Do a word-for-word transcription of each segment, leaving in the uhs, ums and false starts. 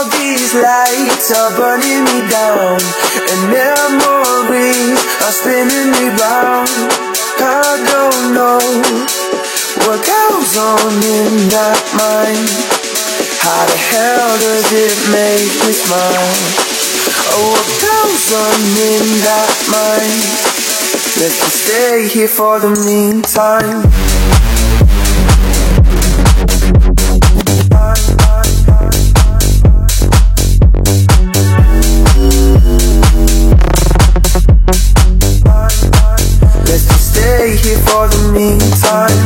these lights are burning me down, and memories are spinning me round. I don't know what goes on in that mind. How the hell does it make me smile? Oh, what goes on in that mind? Let's just stay here for the meantime. Let's just stay here for the meantime.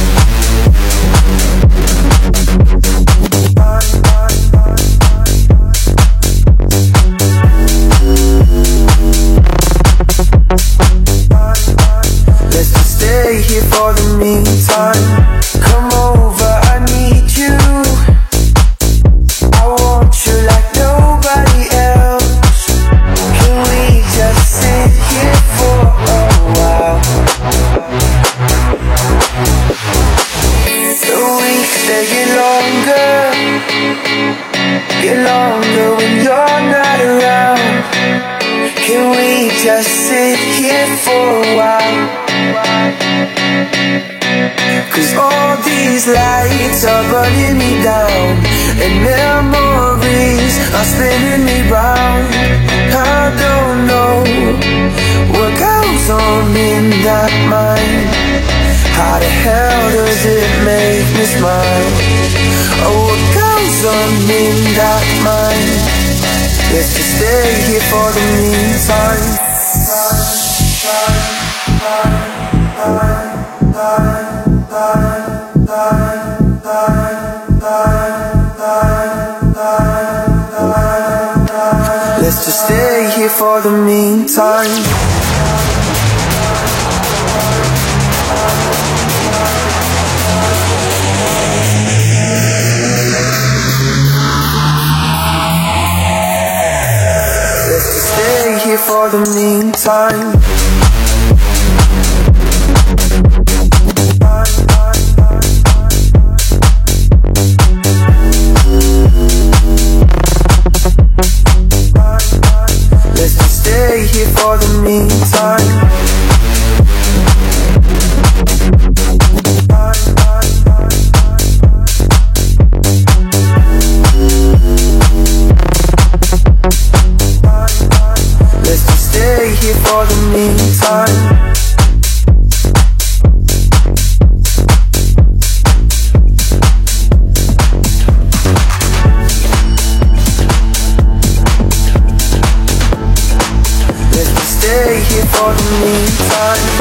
Let's just stay here for the meantime. Come over, I need you. I want you like nobody else. Can we just sit here for a while? The weeks, they get longer, get longer when you're not around. Can we just sit here for a while? Cause all these lights are burning me down, and memories are spinning me round. I don't know what goes on in that mind. How the hell does it make me smile? Oh, what goes on in that mind? Let's just stay here for the meantime. Let's just stay here for the meantime. Let's just stay here for the meantime. Let's just stay here for the meantime. Let's just stay here for the meantime. Let's just stay here for the meantime.